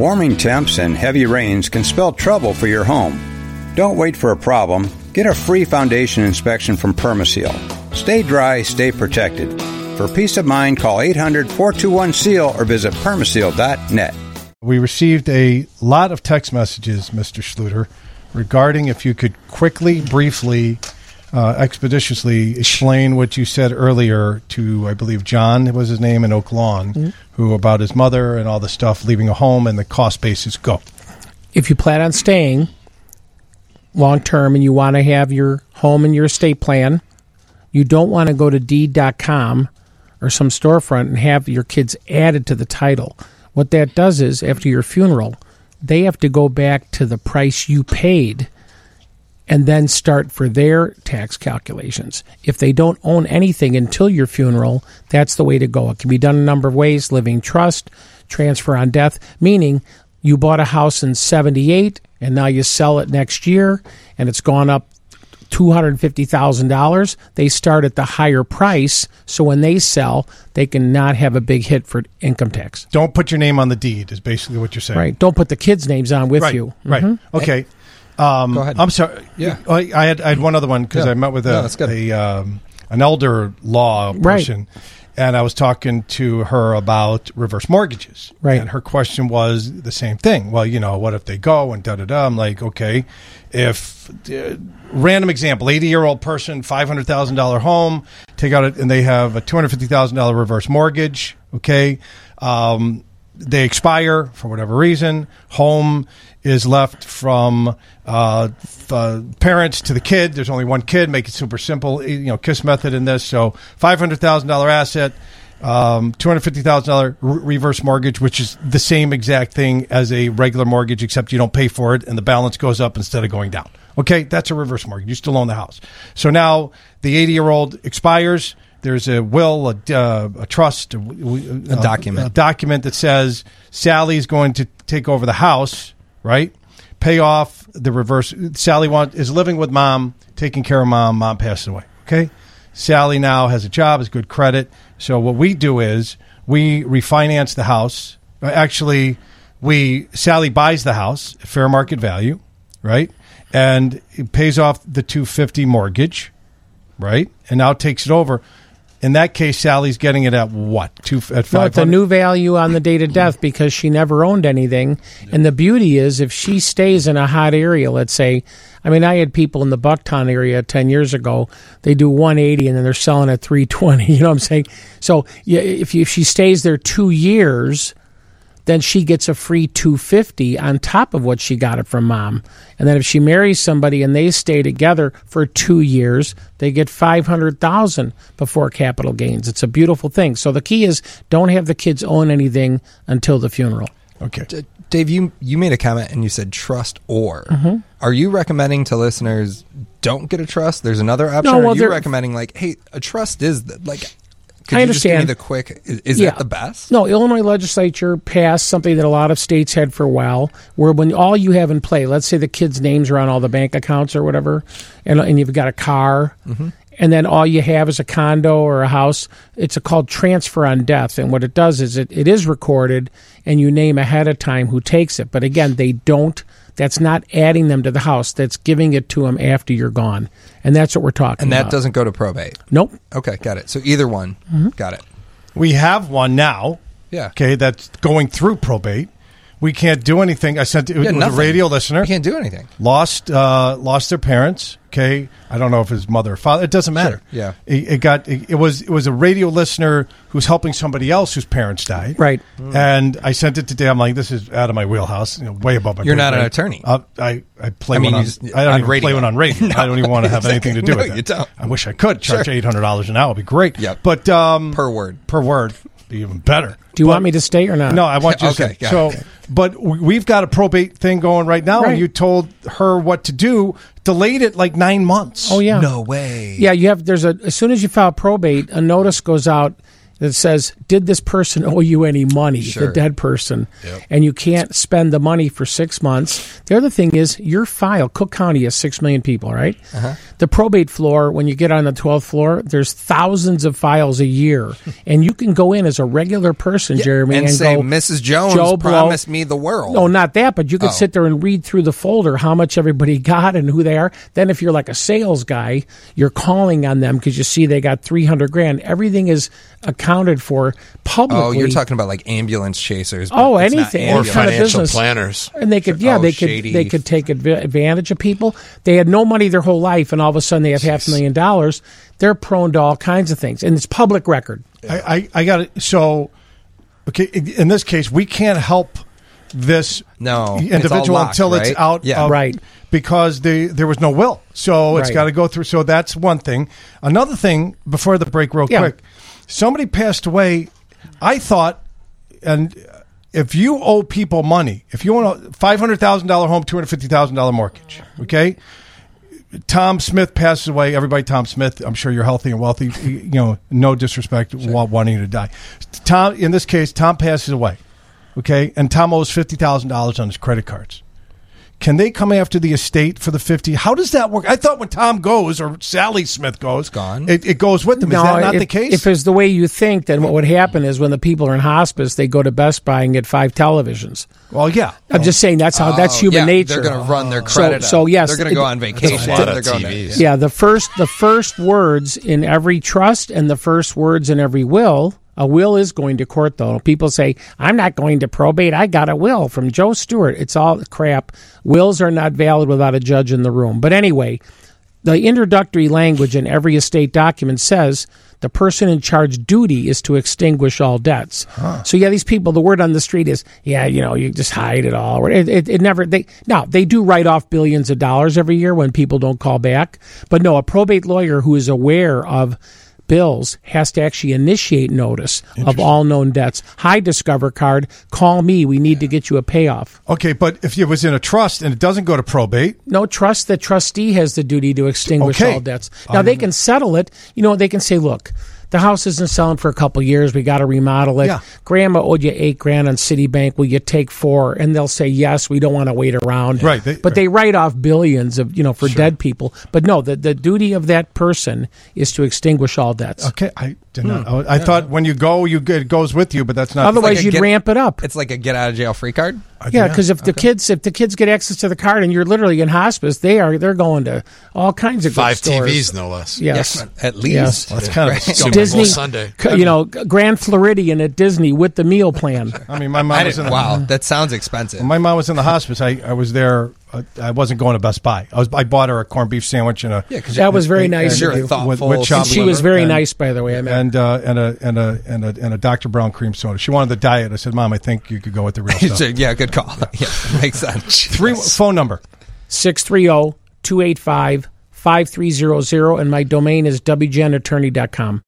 Warming temps and heavy rains can spell trouble for your home. Don't wait for a problem. Get a free foundation inspection from Permaseal. Stay dry, stay protected. For peace of mind, call 800-421-SEAL or visit permaseal.net. We received a lot of text messages, Mr. Schluter, regarding if you could quickly, briefly, expeditiously explain what you said earlier to, I believe, John was his name, in Oak Lawn, who about his mother and all the stuff, leaving a home and the cost basis. Go. If you plan on staying long-term and you want to have your home in your estate plan, you don't want to go to deed.com or some storefront and have your kids added to the title. What that does is, after your funeral, they have to go back to the price you paid and then start for their tax calculations. If they don't own anything until your funeral, that's the way to go. It can be done a number of ways: living trust, transfer on death, meaning you bought a house in 78 and now you sell it next year and it's gone up $250,000. They start at the higher price, so when they sell, they can not have a big hit for income tax. Don't put your name on the deed is basically what you're saying. Right. Don't put the kids' names on with you. Right. Mm-hmm. Okay. Go ahead. I'm sorry. Yeah. I had one other one because I met with an elder law person, and I was talking to her about reverse mortgages. Right. And her question was the same thing. Well, what if they go and da-da-da? I'm like, okay, if random example, 80-year-old person, $500,000 home, take out it, and they have a $250,000 reverse mortgage, okay? They expire for whatever reason. Home is left from parents to the kid. There's only one kid. Make it super simple. KISS method in this. So $500,000 asset, $250,000 reverse mortgage, which is the same exact thing as a regular mortgage, except you don't pay for it, and the balance goes up instead of going down. Okay, that's a reverse mortgage. You still own the house. So now the 80-year-old expires. There's a will, a trust, a document that says Sally's going to take over the house, right? Pay off the reverse. Sally is living with mom, taking care of mom. Mom passes away. Okay, Sally now has a job, has good credit. So what we do is we refinance the house. Actually, Sally buys the house at fair market value, right? And it pays off the $250 mortgage, right? And now takes it over. In that case, Sally's getting it at what? At $500? No, it's a new value on the date of death because she never owned anything. And the beauty is, if she stays in a hot area, let's say, I had people in the Bucktown area 10 years ago. They do 180 and then they're selling at 320. You know what I'm saying? So if she stays there 2 years, then she gets a free $250 on top of what she got it from mom. And then if she marries somebody and they stay together for 2 years, they get $500,000 before capital gains. It's a beautiful thing. So the key is, don't have the kids own anything until the funeral. Okay. Dave, you made a comment and you said trust or. Mm-hmm. Are you recommending to listeners don't get a trust? There's another option? No, or are you recommending hey, a trust is could I you understand. just give me the quick, is that the best? No, Illinois legislature passed something that a lot of states had for a while, where when all you have in play, let's say the kids' names are on all the bank accounts or whatever, and you've got a car, and then all you have is a condo or a house, it's called transfer on death. And what it does is it is recorded, and you name ahead of time who takes it. But again, that's not adding them to the house. That's giving it to them after you're gone. And that's what we're talking about. And that doesn't go to probate? Nope. Okay, got it. So either one. Got it. We have one now. Yeah. Okay, that's going through probate. We can't do anything. I sent it was a radio listener. You can't do anything. Lost their parents. Okay, I don't know if his mother or father. It doesn't matter. Sure. Yeah. It was a radio listener who's helping somebody else whose parents died. Right. And I sent it to Dave. I'm like, this is out of my wheelhouse. Way above my. You're not an attorney. I play one on. I don't even play one on radio. No, I don't even want to have anything to do with it. You don't. I wish I could charge $800 an hour. It'd be great. Yeah. But per word. Be even better. Do you want me to stay or not? No, I want you to stay. So, but we've got a probate thing going right now, and you told her what to do. Delayed it 9 months. Oh yeah. No way. Yeah, as soon as you file probate, a notice goes out that says, did this person owe you any money, Sure. the dead person? Yep. And you can't spend the money for 6 months. The other thing is your file, Cook County has 6 million people, right? The probate floor, when you get on the 12th floor, there's thousands of files a year. And you can go in as a regular person, Jeremy, and and say, go, Mrs. Jones Joe Blow- promised me the world. No, not that, but you could Oh. sit there and read through the folder how much everybody got and who they are. Then if you're like a sales guy, you're calling on them because you see they got $300,000. Everything is accounted for publicly. Oh, you're talking about like ambulance chasers. but Oh, it's not anything. Or Any kind of financial business. planners. And they could, Oh, they shady. could take advantage of people. They had no money their whole life, and all of a sudden they have $500,000. They're prone to all kinds of things, and it's public record. I got it. So, okay, in this case, we can't help this No, it's individual all locked, until it's right? out Yeah. of, Right. because there was no will. So it's Right. got to go through. So that's one thing. Another thing, before the break, real Yeah. quick, somebody passed away. I thought, and if you owe people money, if you want a $500,000 home, $250,000 mortgage, okay? Tom Smith passes away. Everybody, Tom Smith. I'm sure you're healthy and wealthy. You know, no disrespect, wanting you to die. Tom, in this case, Tom passes away. Okay, and Tom owes $50,000 on his credit cards. Can they come after the estate for the 50? How does that work? I thought when Tom goes or Sally Smith goes, gone. It goes with them. Is that not the case? If it's the way you think, then what would happen is when the people are in hospice, they go to Best Buy and get 5 televisions. Well, yeah. I'm just saying that's Oh, that's human yeah, nature. They're going to run their So- credit. so up. yes, they're going to go on vacation. That's a lot of They're going TVs. Yeah, the first words in every trust and the first words in every will. A will is going to court, though. People say, I'm not going to probate. I got a will from Joe Stewart. It's all crap. Wills are not valid without a judge in the room. But anyway, the introductory language in every estate document says the person in charge duty is to extinguish all debts. So, yeah, these people, the word on the street is, yeah, you know, you just hide it all. It never, they do write off billions of dollars every year when people don't call back. But no, a probate lawyer who is aware of bills has to actually initiate notice of all known debts. Hi, Discover Card, call me. We need to get you a payoff. Okay, but if it was in a trust and it doesn't go to probate, No trust, the trustee has the duty to extinguish Okay. all debts. Now, they can settle it. You know, they can say, look, the house isn't selling for a couple years. We got to remodel it. Yeah. Grandma owed you $8,000 on Citibank. Will you take $4,000? And they'll say, yes, we don't want to wait around. Right, But they write off billions of, for dead people. But no, the duty of that person is to extinguish all debts. okay, I did not. I thought when you go, it goes with you, but that's not. Otherwise, like a you'd get- ramp it up. It's like a get out of jail free card. Yeah, because if the kids get access to the card and you're literally in hospice, they're going to all kinds of good 5 stores. TVs, no less. Yes. At least. Yes. That's kind of. Super Bowl Disney, Sunday. Grand Floridian at Disney with the meal plan. I mean, my mom was in the. Wow, that sounds expensive. When my mom was in the hospice, I was there. I wasn't going to Best Buy. I bought her a corned beef sandwich and a. Yeah, 'cause That was very nice You're of you. thoughtful. With chopped She was liver very and- nice, by the way. I mean, and a Dr. Brown cream soda. She wanted the diet. I said, Mom, I think you could go with the real stuff. Yeah, good call. Yeah, makes sense. Phone number. 630-285-5300, and my domain is wgenattorney.com.